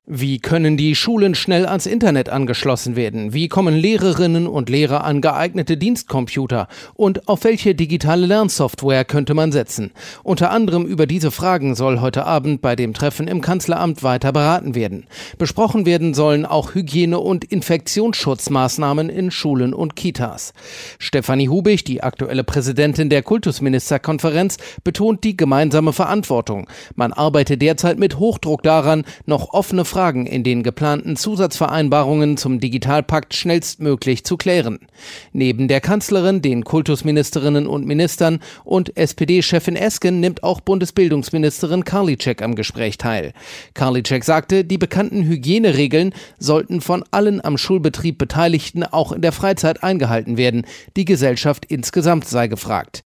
Wie können die Schulen schnell ans Internet angeschlossen werden? Wie kommen Lehrerinnen und Lehrer an geeignete Dienstcomputer? Und auf welche digitale Lernsoftware könnte man setzen? Unter anderem über diese Fragen soll heute Abend bei dem Treffen im Kanzleramt weiter beraten werden. Besprochen werden sollen auch Hygiene- und Infektionsschutzmaßnahmen in Schulen und Kitas. Stefanie Hubig, die aktuelle Präsidentin der Kultusministerkonferenz, betont die gemeinsame Verantwortung. Man arbeite derzeit mit Hochdruck daran, noch offene Fragen in den geplanten Zusatzvereinbarungen zum Digitalpakt schnellstmöglich zu klären. Neben der Kanzlerin, den Kultusministerinnen und Ministern und SPD-Chefin Esken nimmt auch Bundesbildungsministerin Karliczek am Gespräch teil. Karliczek sagte, die bekannten Hygieneregeln sollten von allen am Schulbetrieb Beteiligten auch in der Freizeit eingehalten werden. Die Gesellschaft insgesamt sei gefragt.